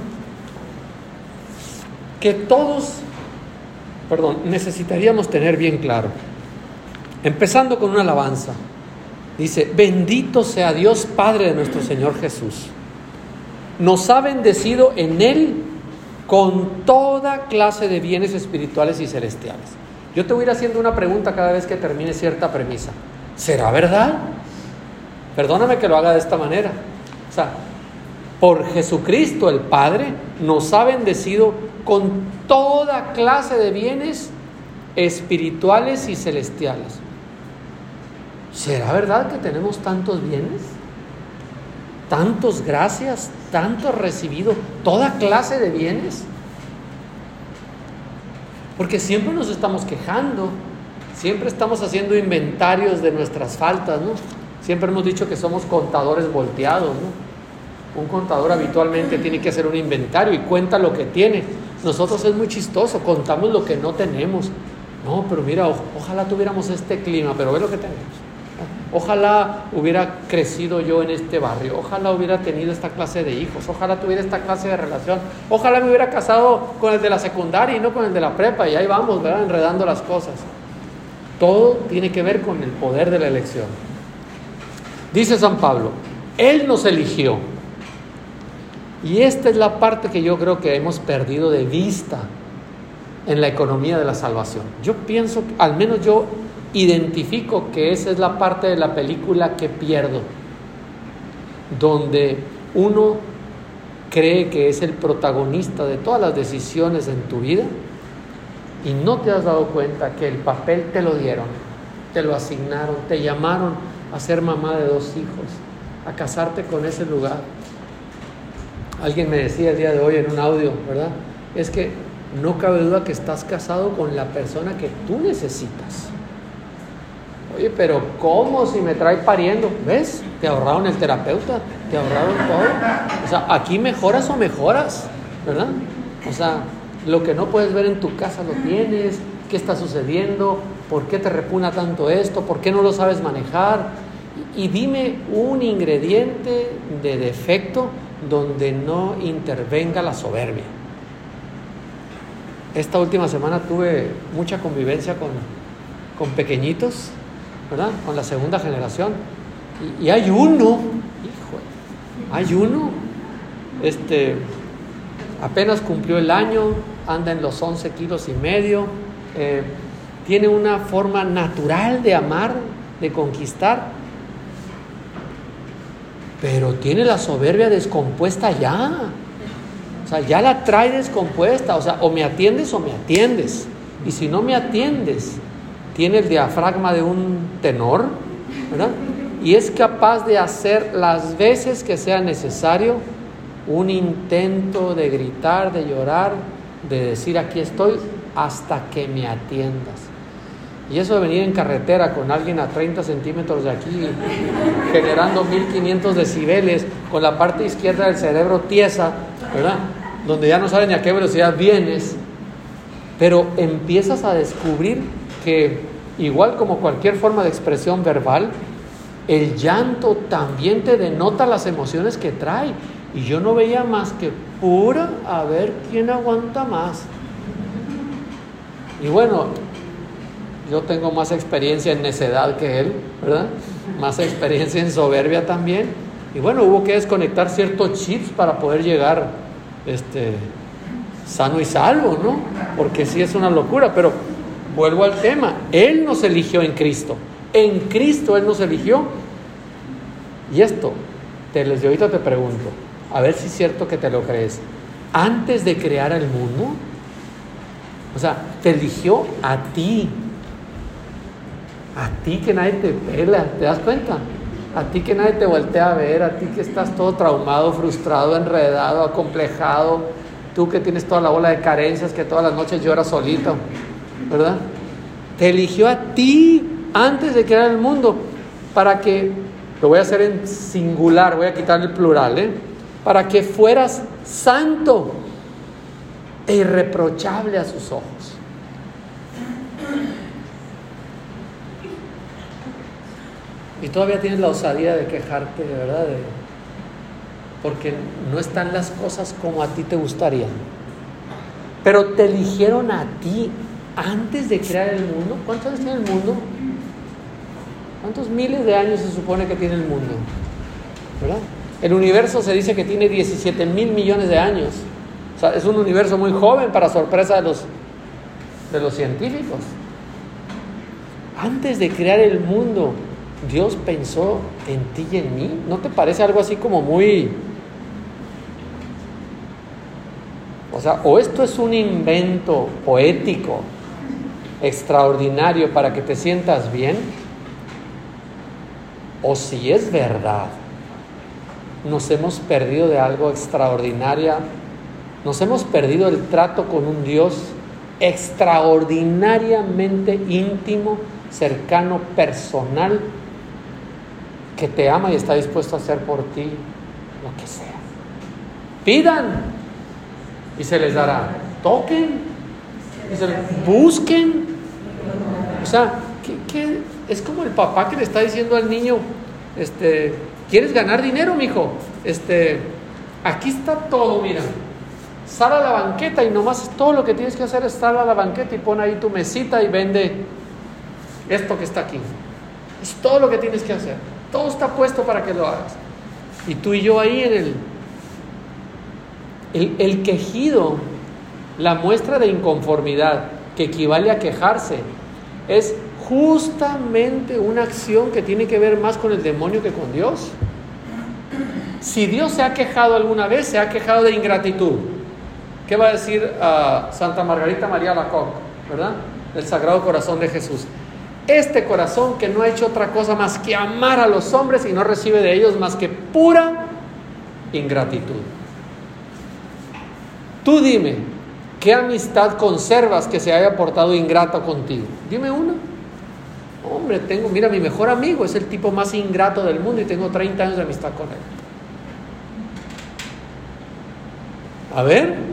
Speaker 1: que todos, necesitaríamos tener bien claro. Empezando con una alabanza. Dice: bendito sea Dios Padre de nuestro Señor Jesús. Nos ha bendecido en Él con toda clase de bienes espirituales y celestiales. Yo te voy a ir haciendo una pregunta cada vez que termine cierta premisa. ¿Será verdad? Perdóname que lo haga de esta manera. O sea, por Jesucristo el Padre nos ha bendecido con toda clase de bienes espirituales y celestiales. ¿Será verdad que tenemos tantos bienes? ¿Tantos gracias? ¿Tanto recibido? ¿Toda clase de bienes? Porque siempre nos estamos quejando, siempre estamos haciendo inventarios de nuestras faltas, ¿no? Siempre hemos dicho que somos contadores volteados, ¿no? Un contador habitualmente tiene que hacer un inventario y cuenta lo que tiene. Nosotros es muy chistoso, contamos lo que no tenemos. No, pero mira, ojalá tuviéramos este clima, pero ve lo que tenemos. Ojalá hubiera crecido yo en este barrio, ojalá hubiera tenido esta clase de hijos, ojalá tuviera esta clase de relación, ojalá me hubiera casado con el de la secundaria y no con el de la prepa, y ahí vamos, ¿verdad?, enredando las cosas. Todo tiene que ver con el poder de la elección. Dice San Pablo, Él nos eligió. Y esta es la parte que yo creo que hemos perdido de vista en la economía de la salvación. Yo pienso, al menos yo identifico que esa es la parte de la película que pierdo, donde uno cree que es el protagonista de todas las decisiones en tu vida y no te has dado cuenta que el papel te lo dieron, te lo asignaron, te llamaron a ser mamá de 2 hijos, a casarte con ese lugar. Alguien me decía el día de hoy en un audio, ¿verdad? Es que no cabe duda que estás casado con la persona que tú necesitas. Oye, pero ¿cómo si me trae pariendo? ¿Ves? Te ahorraron el terapeuta, te ahorraron todo. O sea, aquí mejoras o mejoras, ¿verdad? O sea, lo que no puedes ver en tu casa lo tienes. ¿Qué está sucediendo? ¿Por qué te repugna tanto esto? ¿Por qué no lo sabes manejar? Y dime un ingrediente de defecto donde no intervenga la soberbia. Esta última semana tuve mucha convivencia con pequeñitos, ¿verdad? Con la segunda generación. Y hay uno, apenas cumplió el año, anda en los 11 kilos y medio, tiene una forma natural de amar, de conquistar, pero tiene la soberbia descompuesta ya. O sea, ya la trae descompuesta. O sea, o me atiendes o me atiendes. Y si no me atiendes, tiene el diafragma de un tenor, ¿verdad? Y es capaz de hacer las veces que sea necesario un intento de gritar, de llorar, de decir aquí estoy hasta que me atiendas. Y eso de venir en carretera con alguien a 30 centímetros de aquí, generando 1500 decibeles, con la parte izquierda del cerebro tiesa, ¿verdad? Donde ya no sabes ni a qué velocidad vienes, pero empiezas a descubrir que, igual como cualquier forma de expresión verbal, el llanto también te denota las emociones que trae. Y yo no veía más que pura a ver quién aguanta más. Y bueno, yo tengo más experiencia en necedad que él, ¿verdad? Más experiencia en soberbia también. Y bueno, hubo que desconectar ciertos chips para poder llegar sano y salvo, ¿no? Porque sí es una locura, pero vuelvo al tema. Él nos eligió en Cristo. En Cristo Él nos eligió. Y esto, desde ahorita te pregunto, a ver si es cierto que te lo crees. Antes de crear el mundo, o sea, te eligió a ti que nadie te pela, ¿te das cuenta? A ti que nadie te voltea a ver, a ti que estás todo traumado, frustrado, enredado, acomplejado, tú que tienes toda la bola de carencias, que todas las noches lloras solito, ¿verdad? Te eligió a ti antes de crear el mundo para que, lo voy a hacer en singular, voy a quitar el plural, para que fueras santo e irreprochable a sus ojos. Y todavía tienes la osadía de quejarte, de verdad, porque no están las cosas como a ti te gustarían. Pero te eligieron a ti antes de crear el mundo. ¿Cuántos años tiene el mundo? ¿Cuántos miles de años se supone que tiene el mundo? ¿Verdad? El universo se dice que tiene 17,000 millones de años. O sea, es un universo muy joven para sorpresa de los científicos. Antes de crear el mundo, Dios pensó en ti y en mí. ¿No te parece algo así como muy... O sea, o esto es un invento poético, extraordinario para que te sientas bien, o si es verdad, nos hemos perdido de algo extraordinario, nos hemos perdido el trato con un Dios extraordinariamente íntimo, cercano, personal, que te ama y está dispuesto a hacer por ti lo que sea. Pidan y se les dará. Toquen y se les... Busquen. O sea, ¿qué? Es como el papá que le está diciendo al niño, ¿quieres ganar dinero, mijo? Aquí está todo, mira. Sal a la banqueta y nomás todo lo que tienes que hacer es sal a la banqueta y pon ahí tu mesita y vende esto que está aquí. Es todo lo que tienes que hacer. Todo está puesto para que lo hagas. Y tú y yo ahí en el quejido, la muestra de inconformidad que equivale a quejarse, es justamente una acción que tiene que ver más con el demonio que con Dios. Si Dios se ha quejado alguna vez, se ha quejado de ingratitud. ¿Qué va a decir Santa Margarita María Alacoque, verdad? Del Sagrado Corazón de Jesús. Este corazón que no ha hecho otra cosa más que amar a los hombres y no recibe de ellos más que pura ingratitud. Tú dime, ¿qué amistad conservas que se haya portado ingrata contigo? Dime una. Hombre, mira, mi mejor amigo es el tipo más ingrato del mundo y tengo 30 años de amistad con él. A ver.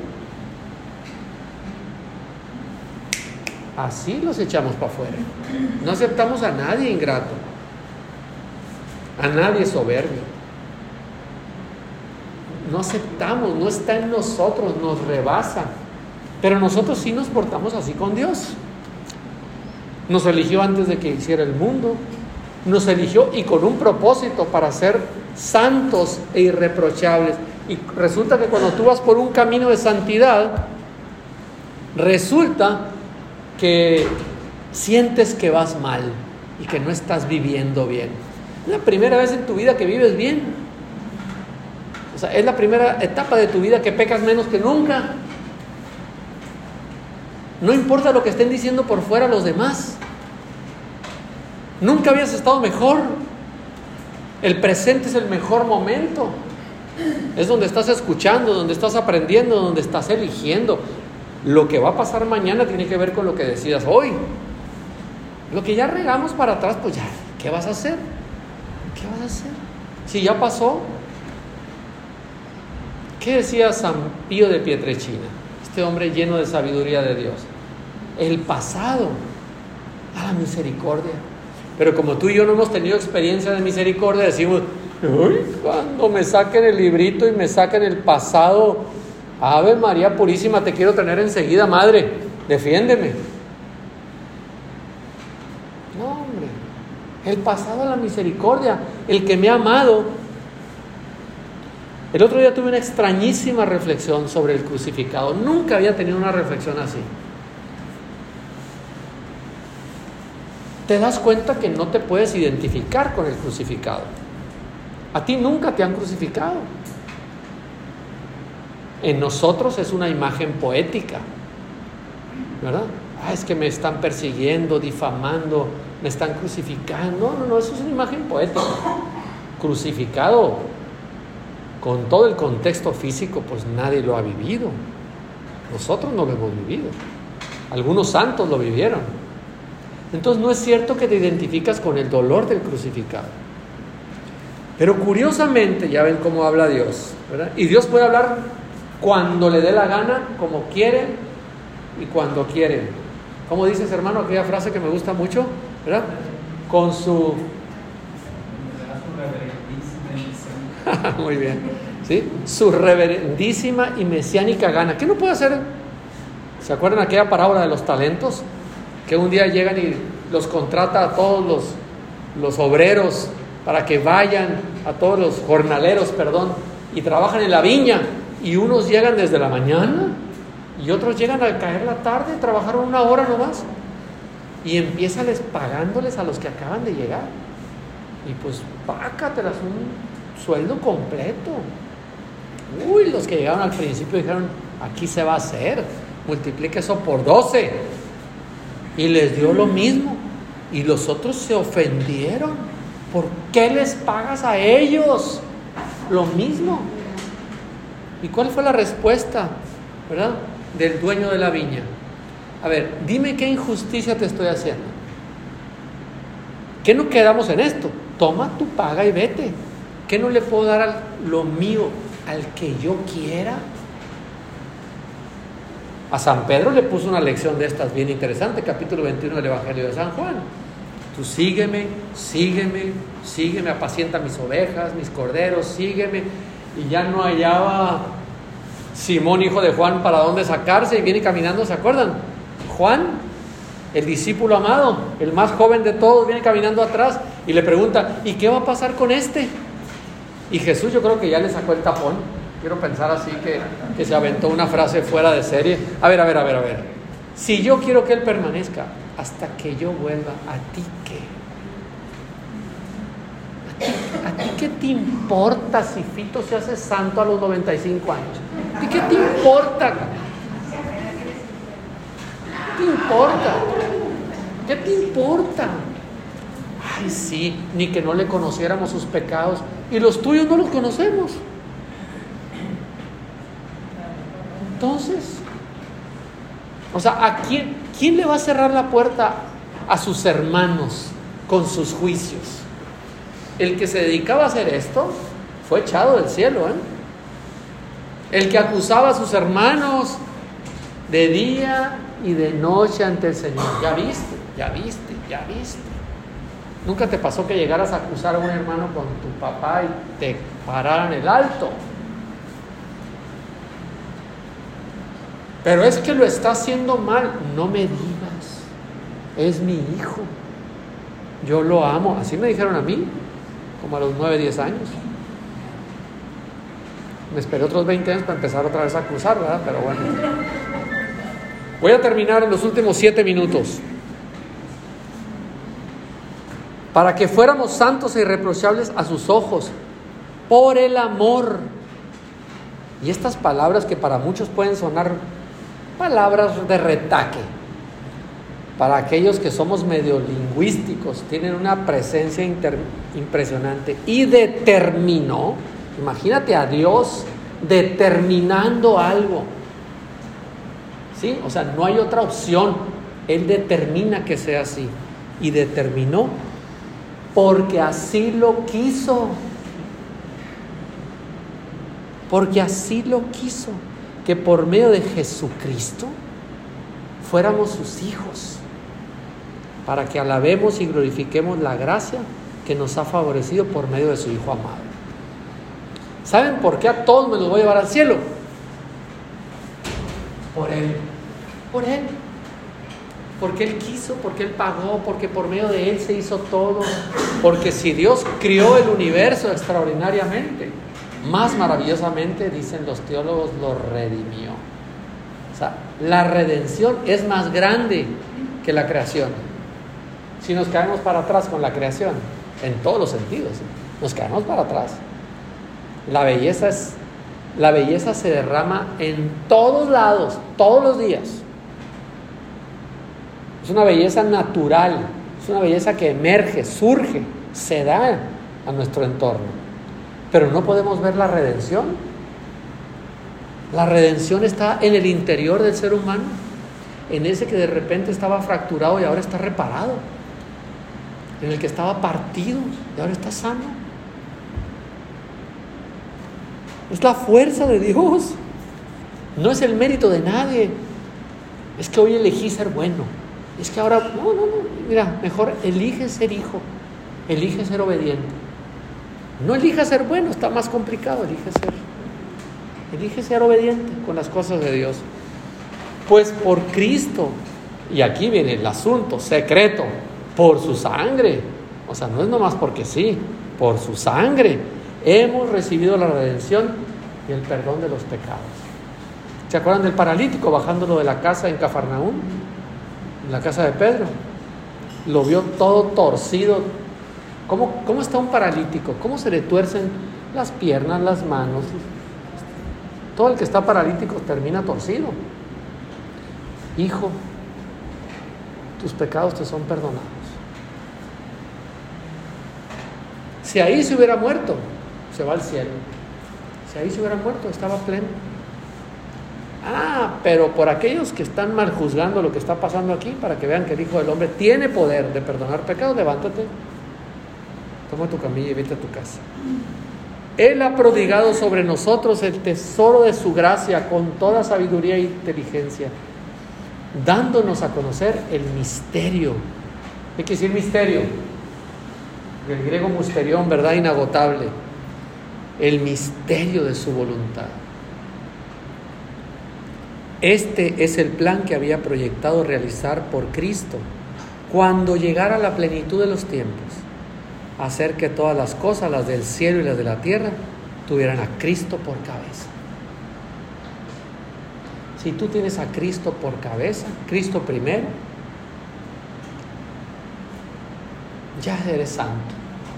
Speaker 1: Así los echamos para afuera. No aceptamos a nadie ingrato, a nadie soberbio. No aceptamos, no está en nosotros, nos rebasa. Pero nosotros sí nos portamos así con Dios. Nos eligió antes de que hiciera el mundo. Nos eligió y con un propósito para ser santos e irreprochables. Y resulta que cuando tú vas por un camino de santidad, resulta que sientes que vas mal y que no estás viviendo bien. Es la primera vez en tu vida que vives bien. O sea, es la primera etapa de tu vida que pecas menos que nunca. No importa lo que estén diciendo por fuera los demás. Nunca habías estado mejor. El presente es el mejor momento. Es donde estás escuchando, donde estás aprendiendo, donde estás eligiendo. Lo que va a pasar mañana tiene que ver con lo que decidas hoy. Lo que ya regamos para atrás, pues ya, ¿qué vas a hacer? ¿Qué vas a hacer? Si ya pasó. ¿Qué decía San Pío de Pietrelcina? Este hombre lleno de sabiduría de Dios. El pasado a la misericordia. Pero como tú y yo no hemos tenido experiencia de misericordia, decimos, uy, cuando me saquen el librito y me saquen el pasado, Ave María Purísima, te quiero tener enseguida, madre, defiéndeme. No, hombre, el pasado a la misericordia, el que me ha amado. El otro día tuve una extrañísima reflexión sobre el crucificado. Nunca había tenido una reflexión así. Te das cuenta que no te puedes identificar con el crucificado. A ti nunca te han crucificado. En nosotros es una imagen poética, ¿verdad? Es que me están persiguiendo, difamando, me están crucificando. No, eso es una imagen poética. Crucificado, con todo el contexto físico, pues nadie lo ha vivido. Nosotros no lo hemos vivido. Algunos santos lo vivieron. Entonces no es cierto que te identificas con el dolor del crucificado. Pero curiosamente, ya ven cómo habla Dios, ¿verdad? Y Dios puede hablar cuando le dé la gana, como quiere y cuando quiere. ¿Cómo dices, hermano? Aquella frase que me gusta mucho, ¿verdad? Con su... Muy bien, ¿sí? Su reverendísima y mesiánica gana. ¿Qué no puede hacer? ¿Se acuerdan aquella parábola de los talentos? Que un día llegan y los contrata a todos los obreros para que vayan, a todos los jornaleros, y trabajan en la viña, y unos llegan desde la mañana y otros llegan al caer la tarde, trabajaron 1 hora nomás, y empiezan pagándoles a los que acaban de llegar, y pues pácatelas un sueldo completo. Uy, los que llegaron al principio dijeron, aquí se va a hacer, multiplique eso por 12, y les dio lo mismo, y los otros se ofendieron. ¿Por qué les pagas a ellos lo mismo? ¿Y cuál fue la respuesta, verdad, del dueño de la viña? A ver, dime qué injusticia te estoy haciendo. ¿Qué no quedamos en esto? Toma tu paga y vete. ¿Qué no le puedo dar lo mío al que yo quiera? A San Pedro le puso una lección de estas bien interesante, capítulo 21 del Evangelio de San Juan. Tú sígueme, apacienta mis ovejas, mis corderos, sígueme. Y ya no hallaba Simón, hijo de Juan, para dónde sacarse, y viene caminando, ¿se acuerdan? Juan, el discípulo amado, el más joven de todos, viene caminando atrás y le pregunta, ¿y qué va a pasar con este? Y Jesús, yo creo que ya le sacó el tapón. Quiero pensar así que se aventó una frase fuera de serie. A ver. Si yo quiero que Él permanezca hasta que yo vuelva, ¿a ti qué? ¿A ti qué te importa si Fito se hace santo a los 95 años? ¿A ti qué te importa? ¿Qué te importa? Ay, sí, ni que no le conociéramos sus pecados. Y los tuyos no los conocemos. Entonces, o sea, ¿a quién le va a cerrar la puerta a sus hermanos con sus juicios? El que se dedicaba a hacer esto fue echado del cielo, El que acusaba a sus hermanos de día y de noche ante el Señor. Ya viste. ¿Nunca te pasó que llegaras a acusar a un hermano con tu papá y te pararan el alto? Pero es que lo está haciendo mal. No me digas, es mi hijo, yo lo amo. Así me dijeron a mí, como a los 9, 10 años. Me esperé otros 20 años para empezar otra vez a acusar, ¿verdad? Pero bueno. Voy a terminar en los últimos 7 minutos. Para que fuéramos santos e irreprochables a sus ojos, por el amor. Y estas palabras que para muchos pueden sonar palabras de retaque, para aquellos que somos medio lingüísticos, tienen una presencia impresionante. Y determinó Imagínate a Dios determinando algo. ¿Sí? O sea, no hay otra opción. Él determina que sea así. Y determinó porque así lo quiso. Porque así lo quiso. Que por medio de Jesucristo fuéramos sus hijos. Para que alabemos y glorifiquemos la gracia que nos ha favorecido por medio de su Hijo amado. ¿Saben por qué a todos me los voy a llevar al cielo? Por Él. Por Él. Porque Él quiso, porque Él pagó, porque por medio de Él se hizo todo. Porque si Dios crió el universo extraordinariamente, más maravillosamente, dicen los teólogos, lo redimió. O sea, la redención es más grande que la creación. Si nos caemos para atrás con la creación, en todos los sentidos, nos caemos para atrás. La belleza se derrama en todos lados, todos los días. Es una belleza natural, es una belleza que emerge, surge, se da a nuestro entorno. Pero no podemos ver la redención. La redención está en el interior del ser humano, en ese que de repente estaba fracturado y ahora está reparado, en el que estaba partido y ahora está sano. Es la fuerza de Dios, no es el mérito de nadie. Es que hoy elegí ser bueno, es que ahora, no, mira, mejor elige ser hijo, elige ser obediente. No elija ser bueno, está más complicado, elige ser obediente con las cosas de Dios. Pues por Cristo, y aquí viene el asunto secreto, por su sangre, o sea, no es nomás porque sí, por su sangre hemos recibido la redención y el perdón de los pecados. ¿Se acuerdan del paralítico bajándolo de la casa en Cafarnaúm? En la casa de Pedro. Lo vio todo torcido. ¿Cómo está un paralítico? ¿Cómo se le tuercen las piernas, las manos? Todo el que está paralítico termina torcido. Hijo, tus pecados te son perdonados. Si ahí se hubiera muerto, se va al cielo. Si ahí se hubiera muerto, estaba pleno. Pero por aquellos que están mal juzgando lo que está pasando aquí, para que vean que el Hijo del Hombre tiene poder de perdonar pecados, levántate, toma tu camilla y vete a tu casa. Él ha prodigado sobre nosotros el tesoro de su gracia con toda sabiduría e inteligencia, dándonos a conocer el misterio. ¿Qué quiere decir misterio? Del griego musterión, verdad inagotable. El misterio de su voluntad. Este es el plan que había proyectado realizar por Cristo cuando llegara la plenitud de los tiempos, hacer que todas las cosas, las del cielo y las de la tierra, tuvieran a Cristo por cabeza. Si tú tienes a Cristo por cabeza, Cristo primero, ya eres santo.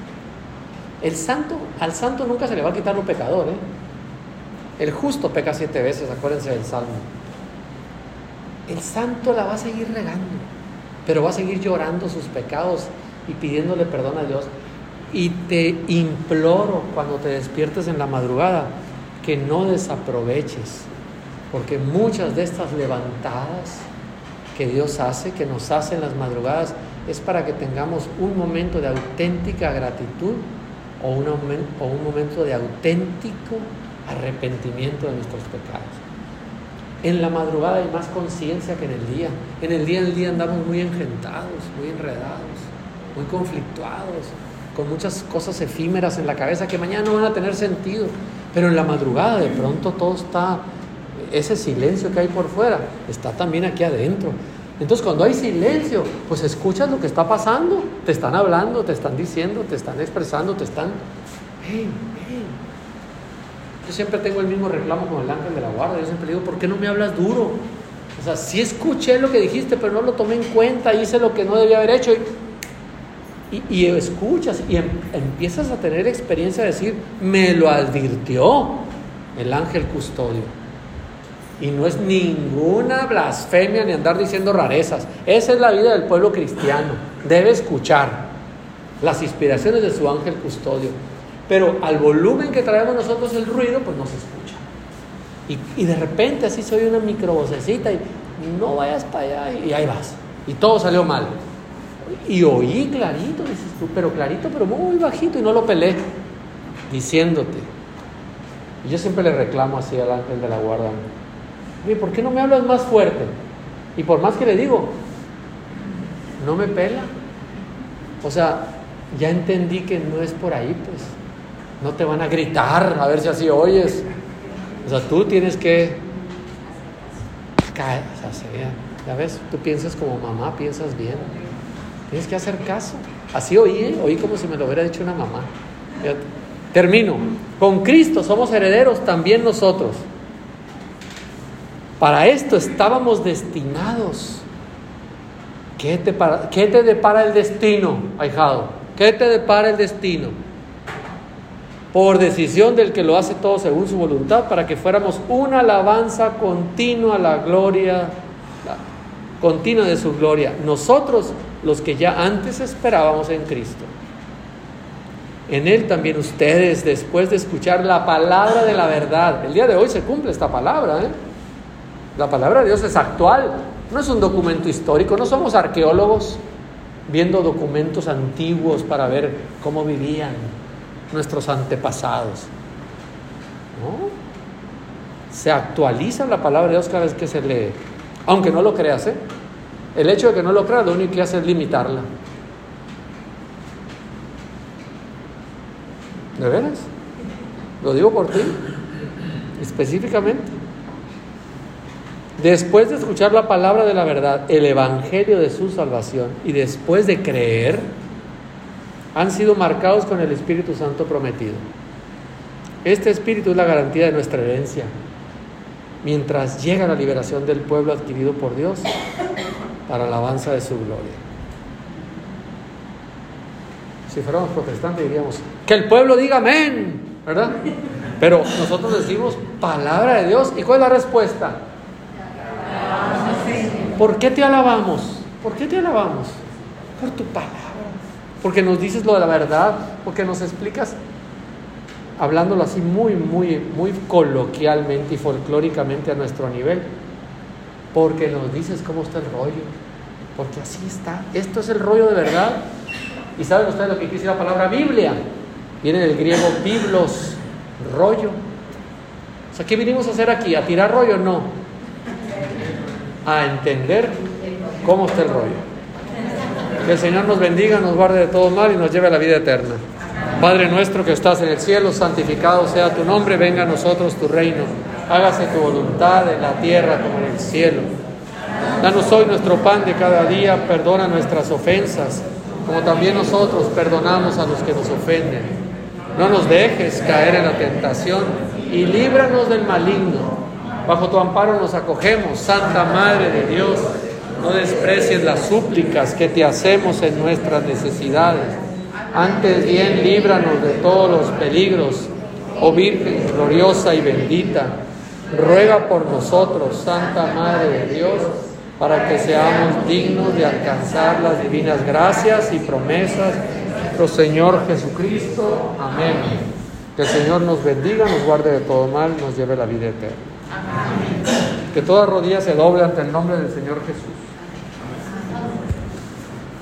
Speaker 1: Al santo nunca se le va a quitar lo pecador, El justo peca 7 veces, acuérdense del Salmo. El santo la va a seguir regando, pero va a seguir llorando sus pecados y pidiéndole perdón a Dios. Y te imploro, cuando te despiertes en la madrugada, que no desaproveches, porque muchas de estas levantadas que Dios hace, que nos hace en las madrugadas, es para que tengamos un momento de auténtica gratitud o un momento de auténtico arrepentimiento de nuestros pecados. En la madrugada hay más conciencia que en el día. En el día andamos muy engentados, muy enredados, muy conflictuados, con muchas cosas efímeras en la cabeza que mañana no van a tener sentido. Pero en la madrugada de pronto todo está, ese silencio que hay por fuera, está también aquí adentro. Entonces cuando hay silencio, pues escuchas lo que está pasando. Te están hablando, te están diciendo, te están expresando, te están... Hey. Yo siempre tengo el mismo reclamo con el ángel de la guarda. Yo siempre digo, ¿por qué no me hablas duro? O sea, sí escuché lo que dijiste, pero no lo tomé en cuenta, hice lo que no debía haber hecho. Y escuchas y empiezas a tener experiencia de decir, me lo advirtió el ángel custodio. Y no es ninguna blasfemia ni andar diciendo rarezas. Esa es la vida del pueblo cristiano. Debe escuchar las inspiraciones de su ángel custodio. pero al volumen que traemos nosotros el ruido, pues no se escucha. Y de repente así se oye una microvocecita y no vayas para allá, y ahí vas. Y todo salió mal. Y oí clarito, dices tú, pero clarito, pero muy bajito, y no lo pelé, diciéndote. Y yo siempre le reclamo así al ángel de la guarda: oye, ¿por qué no me hablas más fuerte? Y por más que le digo, no me pela. O sea, ya entendí que no es por ahí, pues. No te van a gritar a ver si así oyes. O sea, tú tienes que caer. O sea, ya ves, tú piensas como mamá, piensas bien. Tienes que hacer caso. Así oí como si me lo hubiera dicho una mamá. Fíjate. Termino. Con Cristo somos herederos también nosotros. Para esto estábamos destinados. ¿Qué te depara el destino, ahijado? ¿Qué te depara el destino? Por decisión del que lo hace todo según su voluntad, para que fuéramos una alabanza continua a la gloria, continua de su gloria. Nosotros, los que ya antes esperábamos en Cristo. En Él también ustedes, después de escuchar la palabra de la verdad. El día de hoy se cumple esta palabra, ¿eh? La palabra de Dios es actual. No es un documento histórico. No somos arqueólogos viendo documentos antiguos para ver cómo vivían nuestros antepasados. ¿No? Se actualiza la palabra de Dios cada vez que se lee. Aunque no lo creas, ¿eh? El hecho de que no lo creas, lo único que hace es limitarla. ¿De veras? Lo digo por ti, específicamente. Después de escuchar la palabra de la verdad, el evangelio de su salvación, y después de creer, han sido marcados con el Espíritu Santo prometido. Este Espíritu es la garantía de nuestra herencia, mientras llega la liberación del pueblo adquirido por Dios para la alabanza de su gloria. Si fuéramos protestantes diríamos que el pueblo diga amén, ¿verdad? Pero nosotros decimos palabra de Dios. ¿Y cuál es la respuesta? ¿Por qué te alabamos? ¿Por qué te alabamos? Por tu palabra. Porque nos dices lo de la verdad, porque nos explicas, hablándolo así muy coloquialmente y folclóricamente a nuestro nivel, porque nos dices cómo está el rollo, porque así está. Esto es el rollo de verdad. ¿Y saben ustedes lo que quiere decir la palabra Biblia? Viene del griego biblos, rollo. O sea, ¿qué vinimos a hacer aquí? ¿A tirar rollo? No. A entender cómo está el rollo. Que el Señor nos bendiga, nos guarde de todo mal y nos lleve a la vida eterna. Padre nuestro que estás en el cielo, santificado sea tu nombre, venga a nosotros tu reino. Hágase tu voluntad en la tierra como en el cielo. Danos hoy nuestro pan de cada día, perdona nuestras ofensas, como también nosotros perdonamos a los que nos ofenden. No nos dejes caer en la tentación y líbranos del maligno. Bajo tu amparo nos acogemos, Santa Madre de Dios. No desprecies las súplicas que te hacemos en nuestras necesidades. Antes bien, líbranos de todos los peligros. Oh Virgen gloriosa y bendita, ruega por nosotros, Santa Madre de Dios, para que seamos dignos de alcanzar las divinas gracias y promesas de nuestro Señor Jesucristo. Amén. Que el Señor nos bendiga, nos guarde de todo mal, nos lleve a la vida eterna. Que toda rodilla se doble ante el nombre del Señor Jesús.